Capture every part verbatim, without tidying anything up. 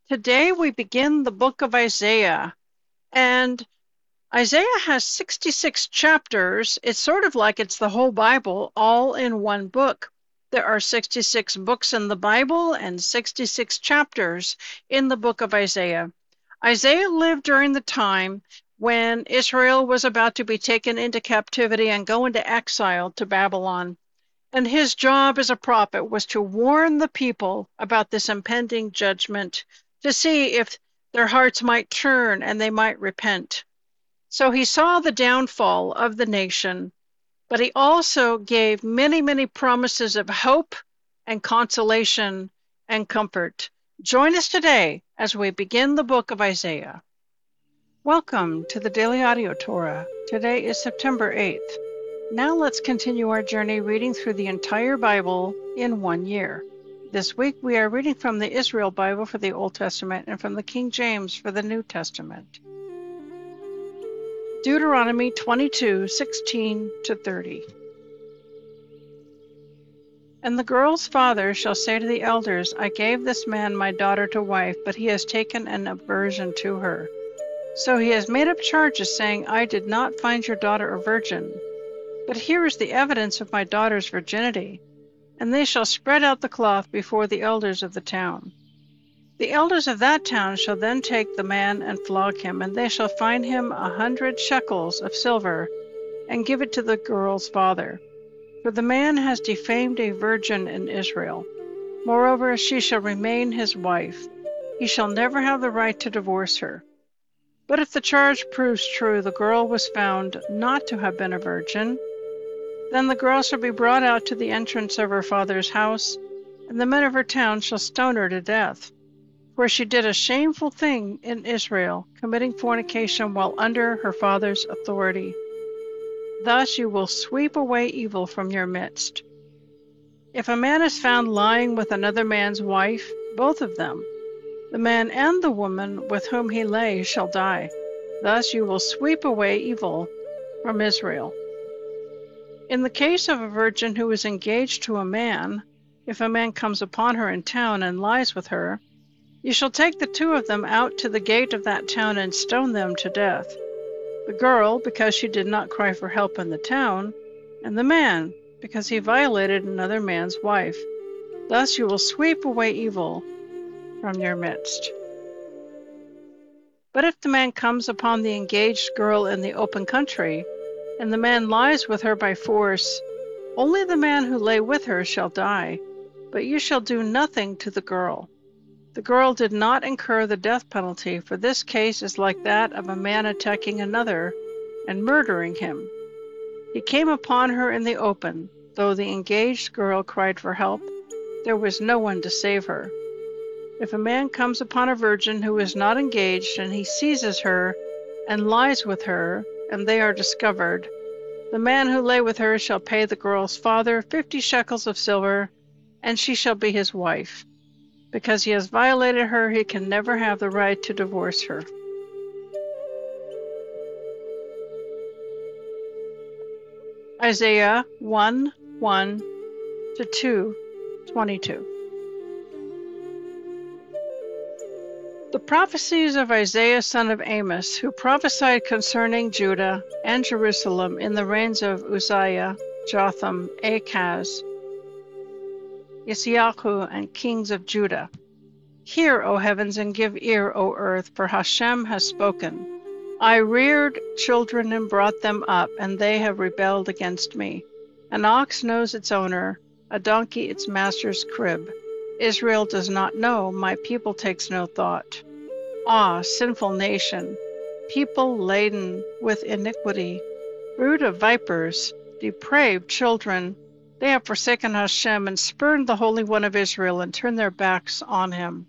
Today we begin the book of Isaiah, and Isaiah has sixty-six chapters. It's sort of like it's the whole Bible all in one book. There are sixty-six books in the Bible and sixty-six chapters in the book of Isaiah. Isaiah lived during the time when Israel was about to be taken into captivity and go into exile to Babylon. And his job as a prophet was to warn the people about this impending judgment, to see if their hearts might turn and they might repent. So he saw the downfall of the nation, but he also gave many, many promises of hope and consolation and comfort. Join us today as we begin the book of Isaiah. Welcome to the Daily Audio Torah. Today is September eighth. Now let's continue our journey reading through the entire Bible in one year. This week we are reading from the Israel Bible for the Old Testament and from the King James for the New Testament. Deuteronomy twenty-two, sixteen to thirty. And the girl's father shall say to the elders, I gave this man my daughter to wife, but he has taken an aversion to her. So he has made up charges, saying, I did not find your daughter a virgin. But here is the evidence of my daughter's virginity. And they shall spread out the cloth before the elders of the town. The elders of that town shall then take the man and flog him, and they shall fine him a hundred shekels of silver, and give it to the girl's father. For the man has defamed a virgin in Israel. Moreover, she shall remain his wife. He shall never have the right to divorce her. But if the charge proves true, the girl was found not to have been a virgin, then the girl shall be brought out to the entrance of her father's house, and the men of her town shall stone her to death. For she did a shameful thing in Israel, committing fornication while under her father's authority. Thus you will sweep away evil from your midst. If a man is found lying with another man's wife, both of them, the man and the woman with whom he lay, shall die. Thus you will sweep away evil from Israel. In the case of a virgin who is engaged to a man, if a man comes upon her in town and lies with her, you shall take the two of them out to the gate of that town and stone them to death. The girl, because she did not cry for help in the town, and the man, because he violated another man's wife. Thus you will sweep away evil from your midst. But if the man comes upon the engaged girl in the open country, and the man lies with her by force, only the man who lay with her shall die, but you shall do nothing to the girl. The girl did not incur the death penalty, for this case is like that of a man attacking another and murdering him. He came upon her in the open. Though the engaged girl cried for help, there was no one to save her. If a man comes upon a virgin who is not engaged, and he seizes her and lies with her, and they are discovered, the man who lay with her shall pay the girl's father fifty shekels of silver, and she shall be his wife. Because he has violated her, he can never have the right to divorce her. Isaiah one, one to two, twenty-two. The prophecies of Isaiah son of Amos, who prophesied concerning Judah and Jerusalem in the reigns of Uzziah, Jotham, Achaz, Yesiyahu, and kings of Judah. Hear, O heavens, and give ear, O earth, for Hashem has spoken. I reared children and brought them up, and they have rebelled against me. An ox knows its owner, a donkey its master's crib. Israel does not know, my people takes no thought. Ah, sinful nation, people laden with iniquity, brood of vipers, depraved children, they have forsaken Hashem and spurned the Holy One of Israel and turned their backs on him.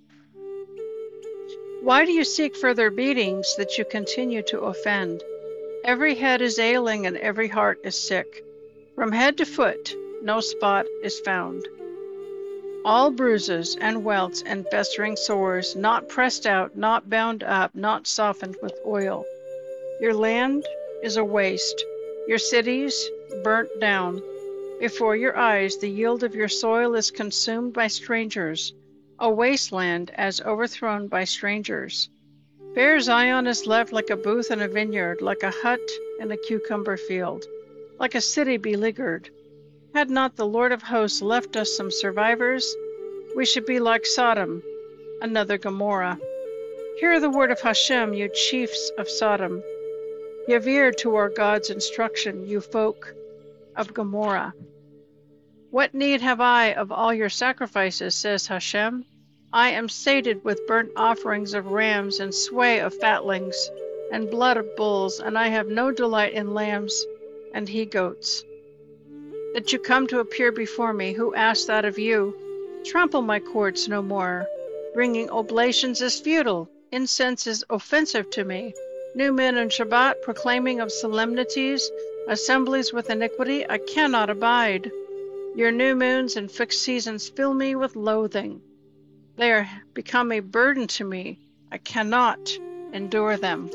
Why do you seek further beatings that you continue to offend? Every head is ailing and every heart is sick. From head to foot, no spot is found. All bruises and welts and festering sores, not pressed out, not bound up, not softened with oil. Your land is a waste, your cities burnt down. Before your eyes, the yield of your soil is consumed by strangers. a wasteland as overthrown by strangers. Fair Zion is left like a booth in a vineyard, like a hut in a cucumber field, like a city beleaguered. Had not the Lord of hosts left us some survivors, we should be like Sodom, another Gomorrah. Hear the word of Hashem, you chiefs of Sodom. Give ear to our God's instruction, you folk of Gomorrah. What need have I of all your sacrifices, says Hashem? I am sated with burnt offerings of rams and sway of fatlings and blood of bulls, and I have no delight in lambs and he-goats. That you come to appear before me, who asked that of you? Trample my courts no more. Bringing oblations is futile. Incense is offensive to me. New moon and Shabbat, proclaiming of solemnities, assemblies with iniquity, I cannot abide. Your new moons and fixed seasons fill me with loathing. They are become a burden to me. I cannot endure them.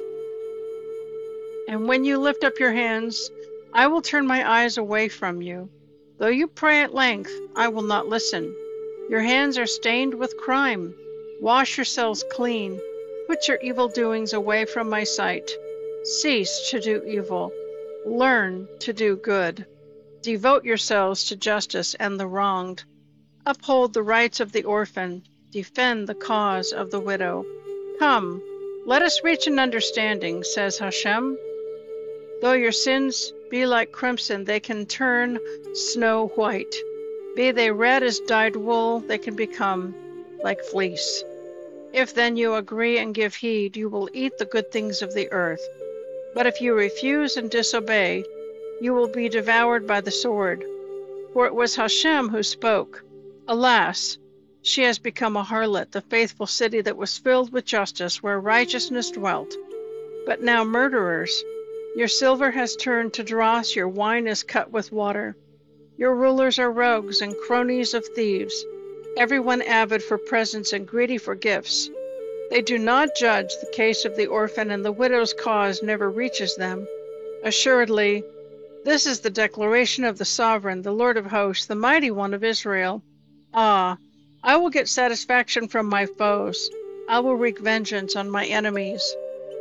And when you lift up your hands, I will turn my eyes away from you. Though you pray at length, I will not listen. Your hands are stained with crime. Wash yourselves clean. Put your evil doings away from my sight. Cease to do evil. Learn to do good. Devote yourselves to justice and the wronged. Uphold the rights of the orphan. Defend the cause of the widow. Come, let us reach an understanding, says Hashem. Though your sins be like crimson, they can turn snow white. Be they red as dyed wool, they can become like fleece. If then you agree and give heed, you will eat the good things of the earth. But if you refuse and disobey, you will be devoured by the sword. For it was Hashem who spoke. Alas, she has become a harlot, the faithful city that was filled with justice, where righteousness dwelt. But now murderers, your silver has turned to dross, your wine is cut with water. Your rulers are rogues and cronies of thieves, everyone avid for presents and greedy for gifts. They do not judge the case of the orphan, and the widow's cause never reaches them. Assuredly, this is the declaration of the Sovereign, the Lord of hosts, the Mighty One of Israel. Ah, I will get satisfaction from my foes. I will wreak vengeance on my enemies.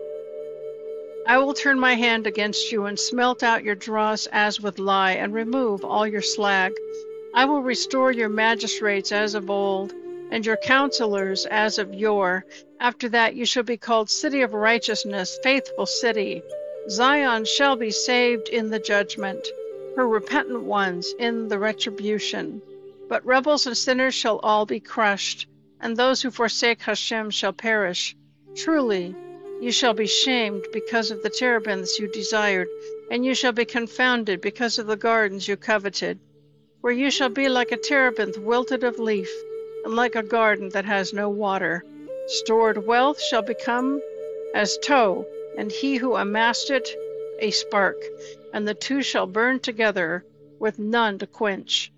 I will turn my hand against you and smelt out your dross as with lye, and remove all your slag. I will restore your magistrates as of old, and your counselors as of yore. After that you shall be called City of Righteousness, Faithful City. Zion shall be saved in the judgment, her repentant ones in the retribution. But rebels and sinners shall all be crushed, and those who forsake Hashem shall perish. Truly, you shall be shamed because of the terebinths you desired, and you shall be confounded because of the gardens you coveted. For you shall be like a terebinth wilted of leaf, and like a garden that has no water. Stored wealth shall become as tow, and he who amassed it a spark, and the two shall burn together with none to quench.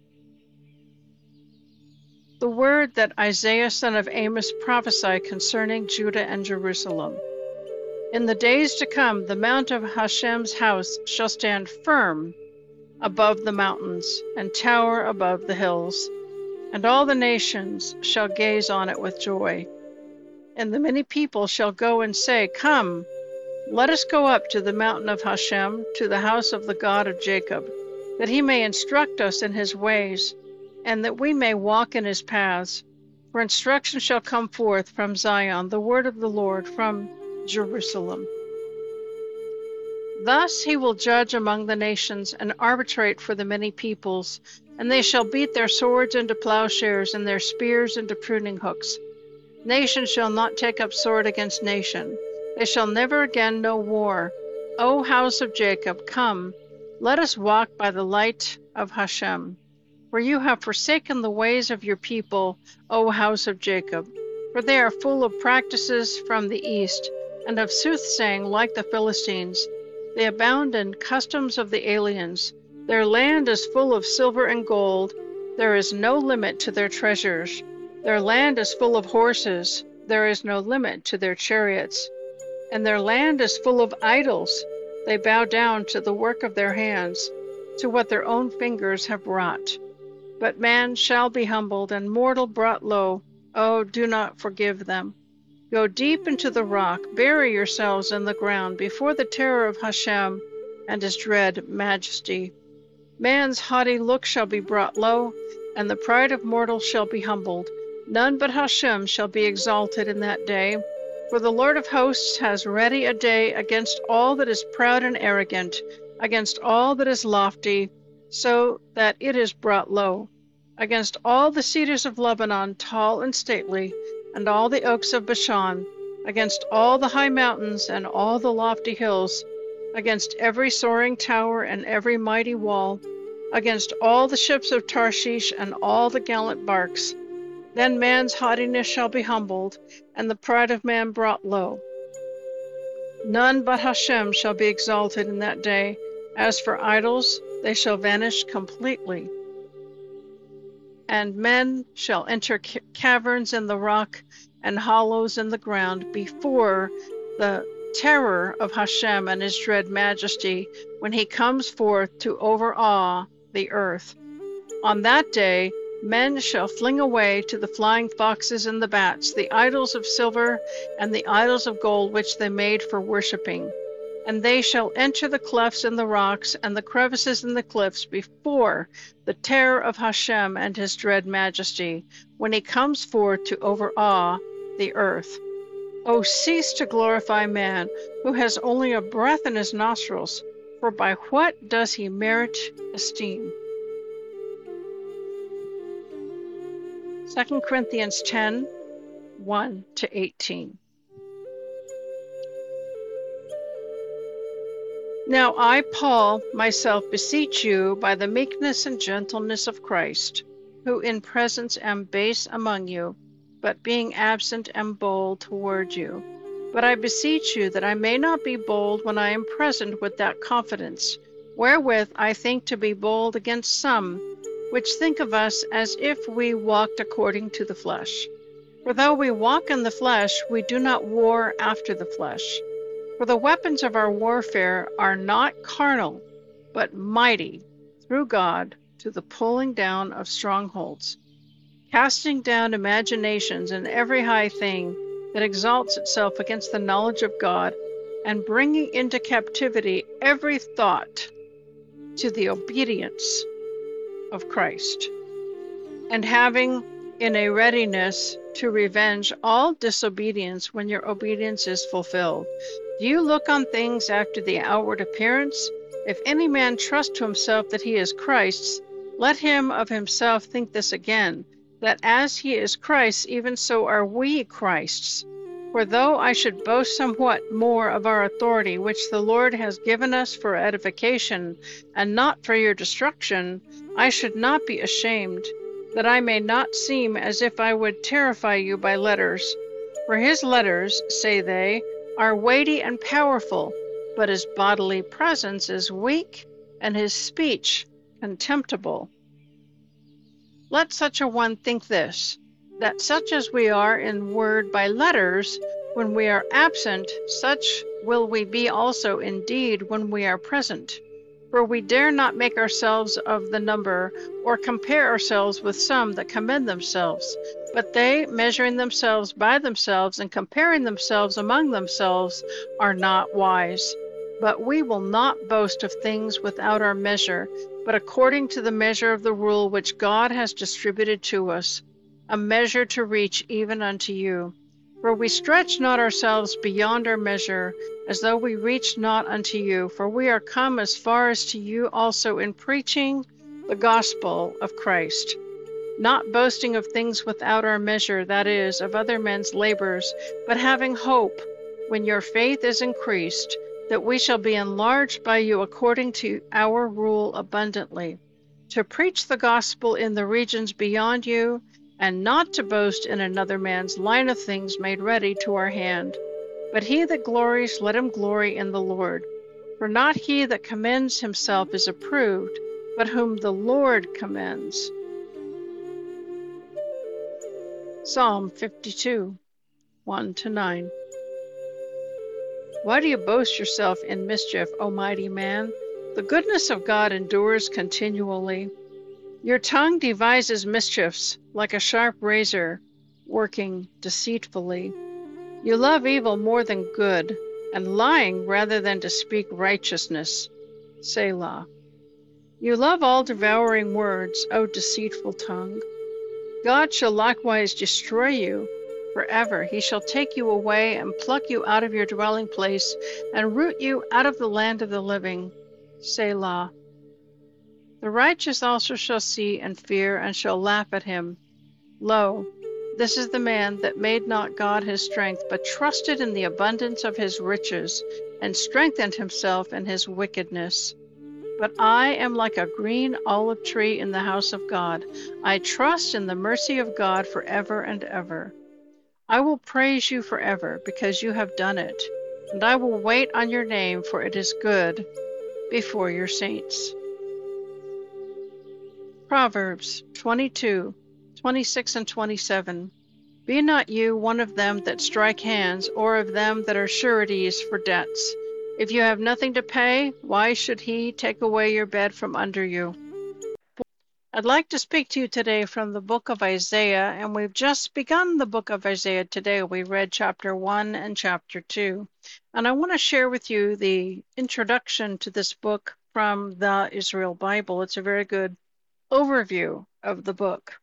The word that Isaiah son of Amos prophesied concerning Judah and Jerusalem. In the days to come, the mount of Hashem's house shall stand firm above the mountains, and tower above the hills, and all the nations shall gaze on it with joy. And the many people shall go and say, Come, let us go up to the mountain of Hashem, to the house of the God of Jacob, that he may instruct us in his ways, and that we may walk in his paths. For instruction shall come forth from Zion, the word of the Lord from Jerusalem. Thus he will judge among the nations and arbitrate for the many peoples, and they shall beat their swords into plowshares and their spears into pruning hooks. Nation shall not take up sword against nation. They shall never again know war. O house of Jacob, come, let us walk by the light of Hashem. For you have forsaken the ways of your people, O house of Jacob, for they are full of practices from the east, and of soothsaying like the Philistines. They abound in customs of the aliens. Their land is full of silver and gold. There is no limit to their treasures. Their land is full of horses. There is no limit to their chariots. And their land is full of idols. They bow down to the work of their hands, to what their own fingers have wrought. But man shall be humbled, and mortal brought low. Oh, do not forgive them. Go deep into the rock, bury yourselves in the ground before the terror of Hashem and his dread majesty. Man's haughty look shall be brought low, and the pride of mortals shall be humbled. None but Hashem shall be exalted in that day. For the Lord of hosts has ready a day against all that is proud and arrogant, against all that is lofty, so that it is brought low, against all the cedars of Lebanon, tall and stately, and all the oaks of Bashan, against all the high mountains and all the lofty hills, against every soaring tower and every mighty wall, against all the ships of Tarshish and all the gallant barks. Then man's haughtiness shall be humbled, and the pride of man brought low. None but Hashem shall be exalted in that day. As for idols, they shall vanish completely. And men shall enter ca- caverns in the rock and hollows in the ground before the terror of Hashem and his dread majesty, when he comes forth to overawe the earth. On that day, men shall fling away to the flying foxes and the bats the idols of silver and the idols of gold which they made for worshipping. And they shall enter the clefts in the rocks and the crevices in the cliffs before the terror of Hashem and his dread majesty, when he comes forth to overawe the earth. O cease to glorify man, who has only a breath in his nostrils, for by what does he merit esteem? Second Corinthians ten, one to eighteen. Now I, Paul, myself beseech you by the meekness and gentleness of Christ, who in presence am base among you, but being absent am bold toward you. But I beseech you that I may not be bold when I am present with that confidence, wherewith I think to be bold against some, which think of us as if we walked according to the flesh. For though we walk in the flesh, we do not war after the flesh. For the weapons of our warfare are not carnal, but mighty through God to the pulling down of strongholds, casting down imaginations and every high thing that exalts itself against the knowledge of God, and bringing into captivity every thought to the obedience of Christ, and having in a readiness to revenge all disobedience when your obedience is fulfilled. Do you look on things after the outward appearance? If any man trust to himself that he is Christ's, let him of himself think this again, that as he is Christ's, even so are we Christ's. For though I should boast somewhat more of our authority, which the Lord has given us for edification, and not for your destruction, I should not be ashamed, that I may not seem as if I would terrify you by letters. For his letters, say they, are weighty and powerful, but his bodily presence is weak, and his speech contemptible. Let such a one think this, that such as we are in word by letters, when we are absent, such will we be also in deed when we are present. For we dare not make ourselves of the number, or compare ourselves with some that commend themselves. But they, measuring themselves by themselves and comparing themselves among themselves, are not wise. But we will not boast of things without our measure, but according to the measure of the rule which God has distributed to us, a measure to reach even unto you. For we stretch not ourselves beyond our measure, as though we reached not unto you, for we are come as far as to you also in preaching the gospel of Christ, not boasting of things without our measure, that is, of other men's labors, but having hope, when your faith is increased, that we shall be enlarged by you according to our rule abundantly, to preach the gospel in the regions beyond you, and not to boast in another man's line of things made ready to our hand. But he that glories, let him glory in the Lord. For not he that commends himself is approved, but whom the Lord commends. Psalm fifty-two, one to nine. Why do you boast yourself in mischief, O mighty man? The goodness of God endures continually. Your tongue devises mischiefs like a sharp razor. working deceitfully. You love evil more than good, and lying rather than to speak righteousness. Selah. You love all devouring words, O deceitful tongue. God shall likewise destroy you forever. He shall take you away and pluck you out of your dwelling place and root you out of the land of the living. Selah. The righteous also shall see and fear and shall laugh at him. Lo, this is the man that made not God his strength, but trusted in the abundance of his riches, and strengthened himself in his wickedness. But I am like a green olive tree in the house of God. I trust in the mercy of God forever and ever. I will praise you forever, because you have done it, and I will wait on your name, for it is good before your saints. Proverbs twenty-two, twenty-six and twenty-seven. Be not you one of them that strike hands, or of them that are sureties for debts. If you have nothing to pay, why should he take away your bed from under you? I'd like to speak to you today from the book of Isaiah, and we've just begun the book of Isaiah today. We read chapter one and chapter two. And I want to share with you the introduction to this book from the Israel Bible. It's a very good overview of the book.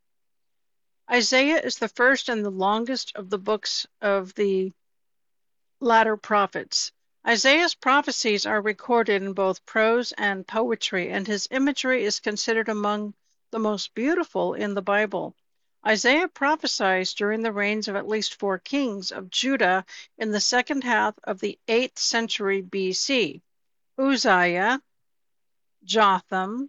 Isaiah is the first and the longest of the books of the latter prophets. Isaiah's prophecies are recorded in both prose and poetry, and his imagery is considered among the most beautiful in the Bible. Isaiah prophesies during the reigns of at least four kings of Judah in the second half of the eighth century B C: Uzziah, Jotham,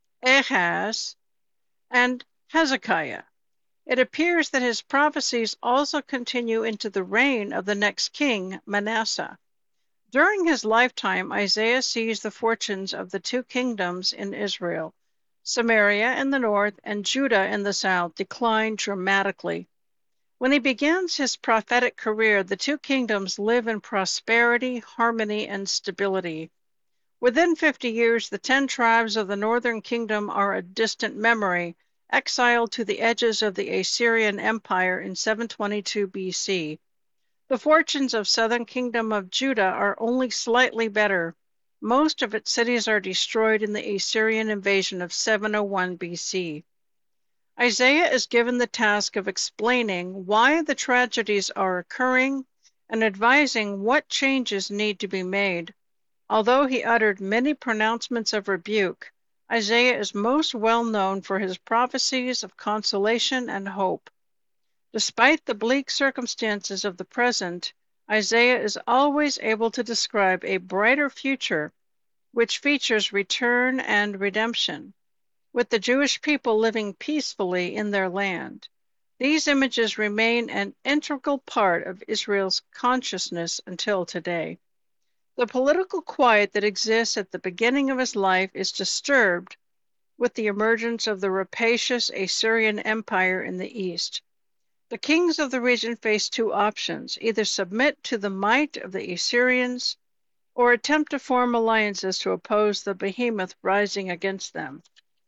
Ahaz, and Hezekiah. It appears that his prophecies also continue into the reign of the next king, Manasseh. During his lifetime, Isaiah sees the fortunes of the two kingdoms in Israel, Samaria in the north and Judah in the south, decline dramatically. When he begins his prophetic career, the two kingdoms live in prosperity, harmony, and stability. Within fifty years, the ten tribes of the northern kingdom are a distant memory, exiled to the edges of the Assyrian Empire in seven twenty-two B C. The fortunes of southern kingdom of Judah are only slightly better. Most of its cities are destroyed in the Assyrian invasion of seven oh one B C. Isaiah is given the task of explaining why the tragedies are occurring and advising what changes need to be made. Although he uttered many pronouncements of rebuke, Isaiah is most well known for his prophecies of consolation and hope. Despite the bleak circumstances of the present, Isaiah is always able to describe a brighter future, which features return and redemption, with the Jewish people living peacefully in their land. These images remain an integral part of Israel's consciousness until today. The political quiet that exists at the beginning of his life is disturbed with the emergence of the rapacious Assyrian Empire in the east. The kings of the region face two options: either submit to the might of the Assyrians or attempt to form alliances to oppose the behemoth rising against them.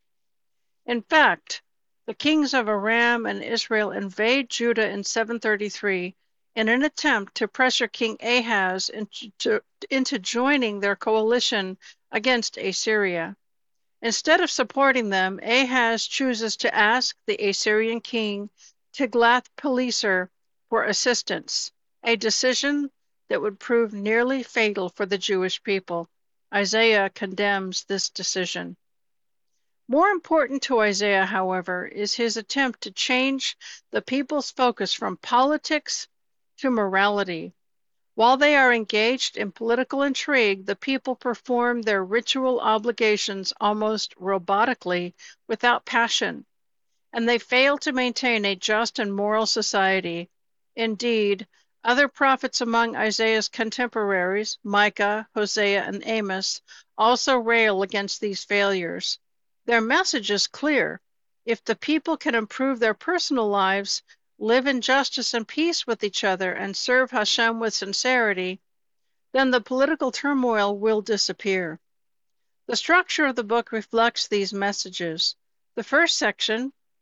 In fact, the kings of Aram and Israel invade Judah in seven thirty-three in an attempt to pressure King Ahaz into, into joining their coalition against Assyria. Instead of supporting them, Ahaz chooses to ask the Assyrian king Tiglath-Pileser for assistance, a decision that would prove nearly fatal for the Jewish people. Isaiah condemns this decision. More important to Isaiah, however, is his attempt to change the people's focus from politics to morality. While they are engaged in political intrigue, the people perform their ritual obligations almost robotically, without passion, and they fail to maintain a just and moral society. Indeed, other prophets among Isaiah's contemporaries, Micah, Hosea, and Amos, also rail against these failures. Their message is clear: if the people can improve their personal lives, live in justice and peace with each other, and serve Hashem with sincerity, then the political turmoil will disappear. The structure of the book reflects these messages. The first section,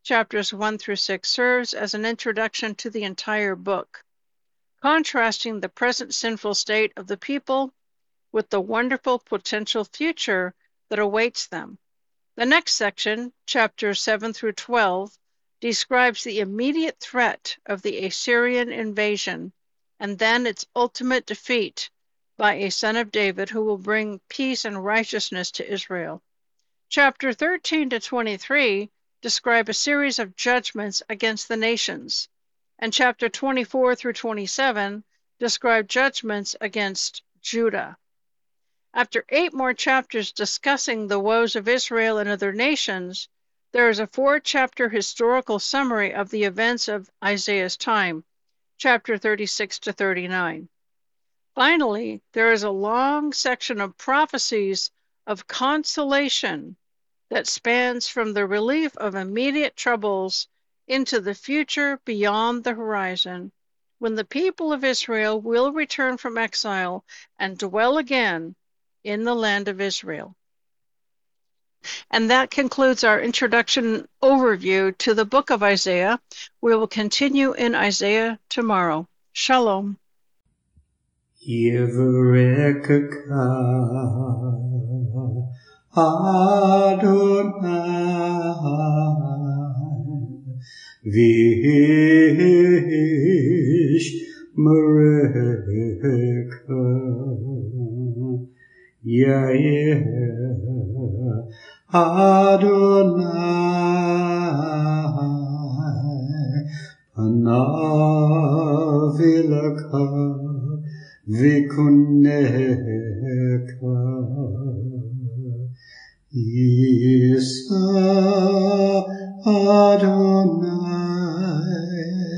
chapters one through six, serves as an introduction to the entire book, contrasting the present sinful state of the people with the wonderful potential future that awaits them. The next section, chapters seven through twelve, describes the immediate threat of the Assyrian invasion and then its ultimate defeat by a son of David who will bring peace and righteousness to Israel. Chapter thirteen to twenty-three describe a series of judgments against the nations, and chapter twenty-four through twenty-seven describe judgments against Judah. After eight more chapters discussing the woes of Israel and other nations, there is a four-chapter historical summary of the events of Isaiah's time, chapter thirty-six to thirty-nine. Finally, there is a long section of prophecies of consolation that spans from the relief of immediate troubles into the future beyond the horizon, when the people of Israel will return from exile and dwell again in the land of Israel. And that concludes our introduction overview to the book of Isaiah. We will continue in Isaiah tomorrow. Shalom. Yevrekka Adonai Vish Mereka Yair Adonai Panav Ilaka Vikuneka Isa Adonai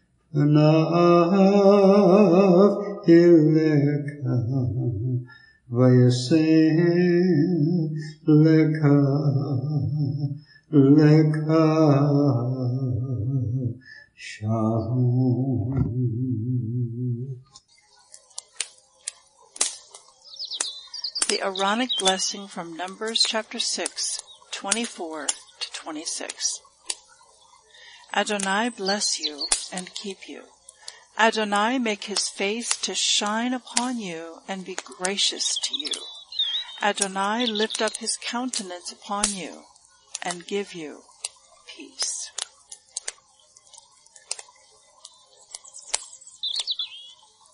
Panav Ileka Vayaseh Leka Leka Shalom. The Aaronic blessing from Numbers chapter six, twenty-four to twenty-six. Adonai bless you and keep you. Adonai make his face to shine upon you and be gracious to you. Adonai lift up his countenance upon you and give you peace.